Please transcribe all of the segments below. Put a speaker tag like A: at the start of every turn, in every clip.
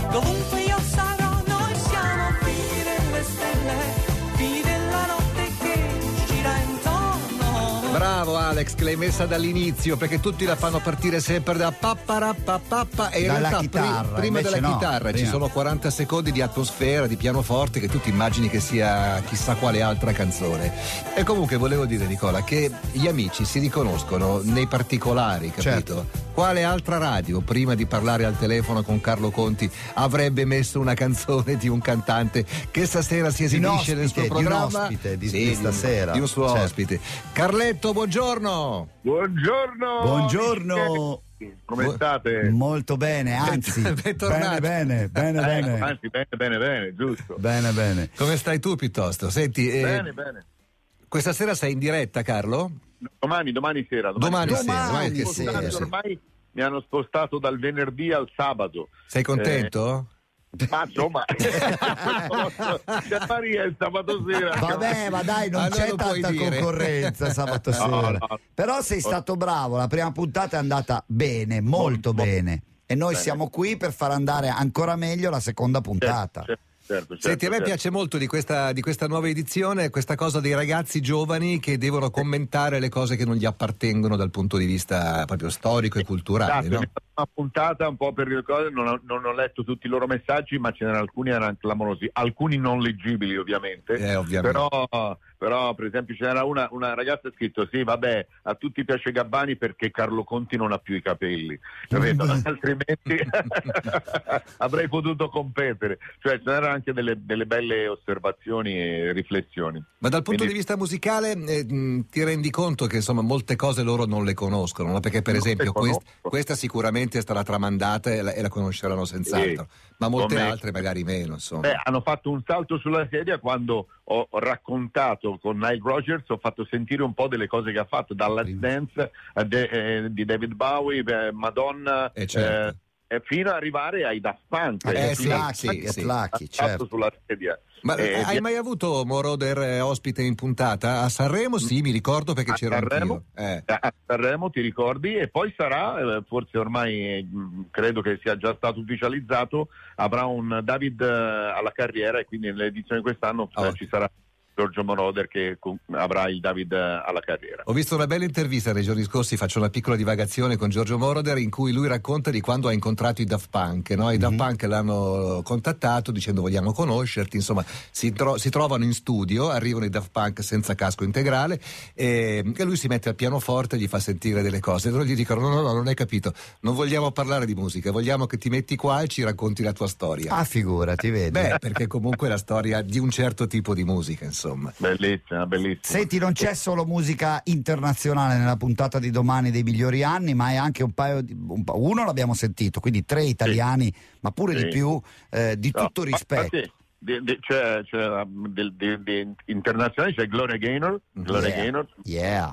A: Dovunque io sarò, noi siamo figli delle stelle, figli della notte che gira intorno.
B: Bravo Alex, che l'hai messa dall'inizio, perché tutti la fanno partire sempre da papparapapappa e in
C: dalla
B: realtà
C: chitarra,
B: prima della
C: invece no,
B: chitarra
C: prima.
B: ci sono 40 secondi di atmosfera, di pianoforte, che tu ti immagini che sia chissà quale altra canzone. E comunque volevo dire, Nicola, che gli amici si riconoscono nei particolari, capito?
C: Certo.
B: Quale altra radio, prima di parlare al telefono con Carlo Conti, avrebbe messo una canzone di un cantante che stasera si esibisce nel suo programma?
C: Di un ospite di
B: Sì,
C: stasera.
B: di un suo
C: Certo.
B: ospite. Carletto, buongiorno.
D: Buongiorno.
C: Buongiorno.
D: Come state?
C: Molto bene, anzi.
B: Bentornato.
C: Bene,
D: Anzi, bene, giusto.
C: Bene.
B: Come stai tu piuttosto? Senti,
D: Bene.
B: questa sera sei in diretta, Carlo?
D: Domani sera.
B: Domani
C: che
B: sera.
C: sì.
D: Ormai mi hanno spostato dal venerdì al sabato.
B: Sei contento?
D: Ma insomma, c'è Maria il sabato sera.
C: Vabbè, ma dai, non
B: Allora
C: c'è
B: lo puoi
C: tanta
B: dire.
C: concorrenza sabato sera.
D: No.
C: Però sei stato bravo, la prima puntata è andata bene, molto bene. E noi
D: bene.
C: siamo qui per far andare ancora meglio la seconda puntata.
D: Certo.
B: Senti, a me piace molto di questa nuova edizione questa cosa dei ragazzi giovani che devono commentare le cose che non gli appartengono dal punto di vista proprio storico e culturale, no?
D: Una puntata un po' per le cose, non ho letto tutti i loro messaggi, ma ce n'erano alcuni erano clamorosi, alcuni non leggibili ovviamente.
B: Ovviamente.
D: Però per esempio c'era una ragazza ha scritto: sì, vabbè, a tutti piace Gabbani perché Carlo Conti non ha più i capelli, capito? Altrimenti avrei potuto competere. Cioè c'erano anche delle belle osservazioni e riflessioni.
B: Ma dal punto
D: Quindi-
B: di vista musicale ti rendi conto che insomma molte cose loro non le conoscono, no? Perché per
D: Non le
B: esempio
D: conosco.
B: questa sicuramente è stata tramandata e la conosceranno senz'altro, ma molte
D: Come-
B: altre magari meno, insomma.
D: Hanno fatto un salto sulla sedia quando ho raccontato con Nile Rodgers, ho fatto sentire un po' delle cose che ha fatto, dalla Let's Dance di David Bowie, Madonna,
B: Certo.
D: fino ad arrivare ai Daft Punk.
C: Get
B: sì,
C: Lucky,
B: sì.
C: Lucky,
D: Salto
C: certo.
D: sulla sedia.
B: Ma hai mai avuto Moroder ospite in puntata? A Sanremo sì, mi ricordo perché
D: A
B: c'ero
D: Sanremo?
B: anch'io.
D: A Sanremo, ti ricordi? E poi sarà, forse ormai credo che sia già stato ufficializzato, avrà un David alla carriera, e quindi nell'edizione di quest'anno ci sarà Giorgio Moroder che avrà il David alla carriera.
B: Ho visto una bella intervista nei giorni scorsi, faccio una piccola divagazione con Giorgio Moroder, in cui lui racconta di quando ha incontrato i Daft Punk, no? I Daft Punk l'hanno contattato dicendo vogliamo conoscerti, insomma si trovano in studio, arrivano i Daft Punk senza casco integrale e lui si mette al pianoforte e gli fa sentire delle cose, e loro gli dicono no, non hai capito, non vogliamo parlare di musica, vogliamo che ti metti qua e ci racconti la tua storia.
C: Ah, figurati, vedi.
B: Beh, perché comunque è la storia di un certo tipo di musica, insomma.
D: Bellissima.
C: Senti, non c'è solo musica internazionale nella puntata di domani dei migliori anni, ma è anche uno l'abbiamo sentito, quindi 3 italiani, ma pure di più, di tutto rispetto.
D: C'è internazionale, c'è Gloria Gaynor,
C: Yeah.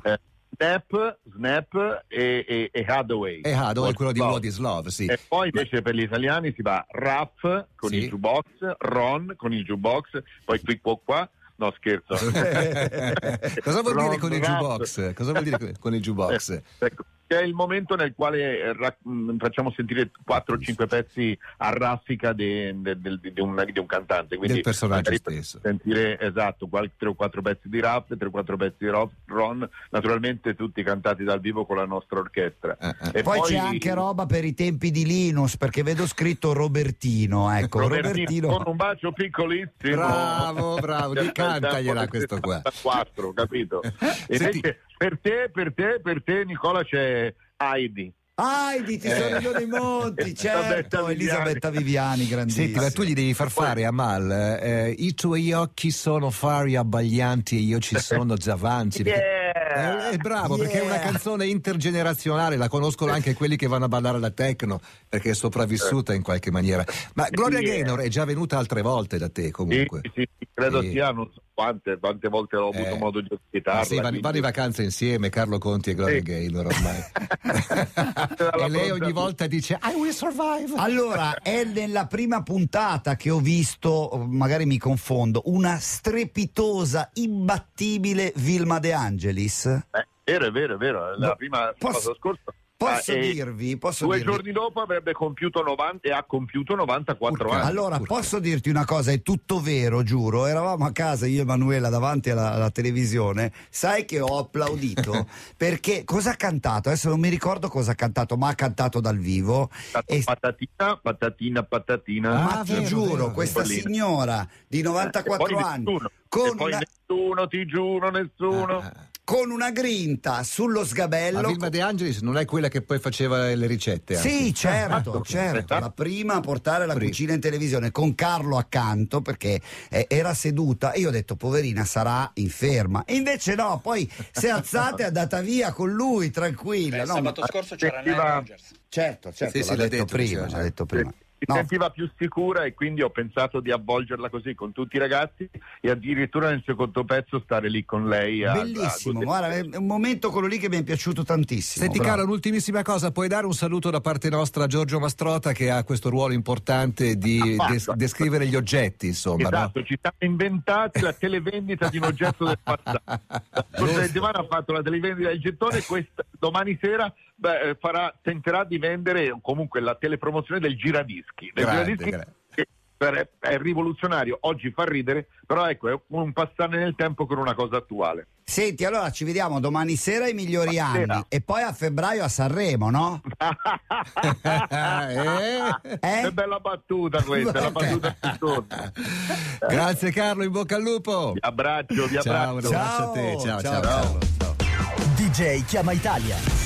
D: Snap e Hathaway.
B: E Hathaway, quello di What is Love, sì.
D: E poi invece per gli italiani si va Raff con il jukebox, Ron con il jukebox, poi qui qua. No, scherzo.
B: Cosa vuol dire
D: Ron,
B: con il
D: Raff.
B: jukebox? Cosa vuol dire con il jukebox?
D: Ecco, che è il momento nel quale facciamo sentire 4 o 5 pezzi a raffica di un cantante, quindi
B: del personaggio
D: magari
B: stesso.
D: Sentire 3 o 4 pezzi di Raff, 3 o 4 pezzi di Ron, naturalmente tutti cantati dal vivo con la nostra orchestra.
C: E poi c'è anche roba per i tempi di Linus, perché vedo scritto Robertino, ecco. Robertino
D: con un bacio piccolissimo.
B: Bravo, cantagliela questo qua.
D: 4, capito? E invece per te Nicola c'è Heidi.
C: Heidi, ti sono dei monti, certo, Elisabetta Viviani, grandissima.
B: Senti, ma tu gli devi far fare a Mal i tuoi occhi sono fari abbaglianti e io ci sono già avanti. È bravo, perché è una canzone intergenerazionale, la conoscono anche quelli che vanno a ballare la techno, perché è sopravvissuta in qualche maniera. Ma Gloria Gaynor è già venuta altre volte da te, comunque.
D: Sì, credo sia, non so quante volte ho avuto modo di ospitarla.
B: Sì, vanno in vacanza insieme, Carlo Conti e Gloria Gaynor ormai. E lei ogni volta dice I will survive.
C: Allora, è nella prima puntata che ho visto, magari mi confondo, una strepitosa, imbattibile Vilma De Angelis.
D: È vero, la prima sabato scorso
C: Posso dirvi?
D: Due giorni dopo avrebbe compiuto 90 e ha compiuto 94 anni.
C: Allora, posso dirti una cosa, è tutto vero, giuro. Eravamo a casa io e Emanuela davanti alla televisione. Sai che ho applaudito perché cosa ha cantato? Adesso non mi ricordo cosa ha cantato, ma ha cantato dal vivo. Patatina. Ma ti giuro, questa signora di 94 anni
D: nessuno.
C: Con una grinta sullo sgabello.
B: Ma Vilma De Angelis non è quella che poi faceva le ricette?
C: Sì, certo, la prima a portare la cucina in televisione, con Carlo accanto, perché era seduta, e io ho detto poverina sarà inferma, e invece no, poi si è alzata e è andata via con lui tranquilla.
E: Sabato scorso c'era Nile Rogers.
C: Certo,
B: sì,
C: l'ha detto prima.
D: Si sentiva più sicura e quindi ho pensato di avvolgerla così con tutti i ragazzi e addirittura nel secondo pezzo stare lì con lei.
C: Bellissimo, guarda, è un momento quello lì che mi è piaciuto tantissimo.
B: Senti caro, un'ultimissima cosa, puoi dare un saluto da parte nostra a Giorgio Mastrota, che ha questo ruolo importante di descrivere gli oggetti, insomma.
D: Esatto,
B: no?
D: Ci siamo inventati la televendita di un oggetto del passato. La scorsa settimana ha fatto la televendita del gettone, domani sera tenterà di vendere comunque la telepromozione del giradischi. Che è rivoluzionario, oggi fa ridere, però ecco, è un passare nel tempo con una cosa attuale.
C: Senti, allora ci vediamo domani sera ai migliori anni e poi a febbraio a Sanremo, no?
D: È bella battuta questa, la battuta
B: Grazie Carlo, in bocca al lupo.
D: Vi abbraccio.
B: Ciao, un abbraccio a te. Ciao.
F: DJ Chiama Italia.